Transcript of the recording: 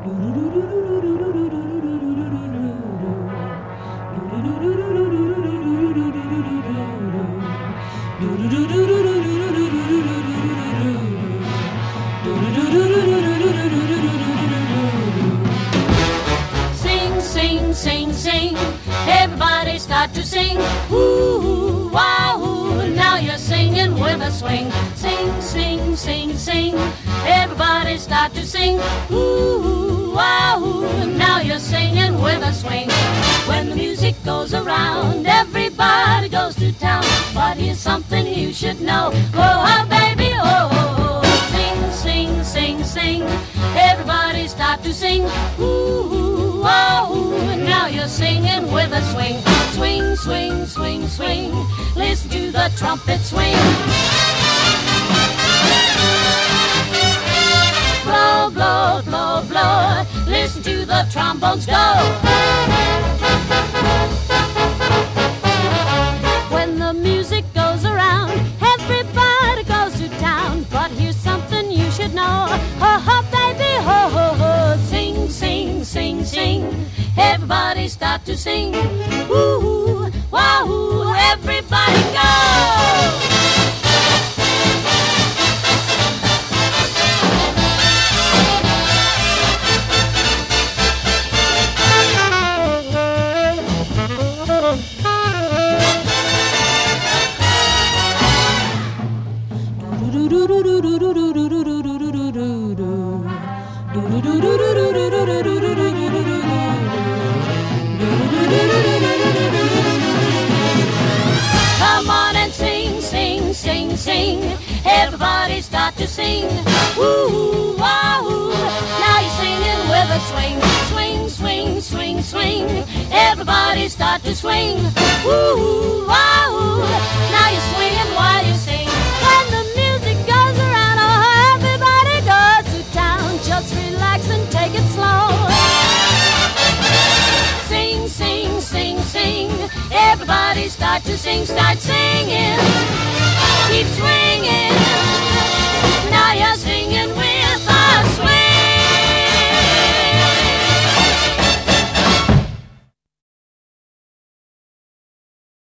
Sing, sing, sing, sing. Everybody start to sing. Ooh, wow, ooh. Now you're singing with a swing. Sing, sing, sing, sing. Everybody start to sing. Ooh, wow, ooh. Now you're singing with a swing. When the music goes around, everybody goes to town. But here's something you should know. Oh, oh baby, oh, oh, oh. Sing, sing, sing, sing. Everybody start to sing. Ooh, oh, ooh. Now you're singing with a swing. Swing, swing, swing, swing. Listen to the trumpet swing. Blow, blow, blow, blow. Listen to the trombones go. When the music goes around, everybody goes to town. But here's something you should know. Ho, ho, baby, ho, ho, ho. Sing, sing, sing, sing. Everybody start to sing. Ooh, wahoo, everybody go. Come on and sing, sing, sing, sing. Everybody start to sing. Ooh, wahoo. Now you're singing with a swing. Swing, swing, swing, swing. Everybody start to swing. Ooh, wahoo. Now you're swinging while you sing. When the music goes around, oh, everybody goes to town. Just relax and take it slow. Sing, sing, sing, sing. Everybody start to sing, start singing. Keep swinging.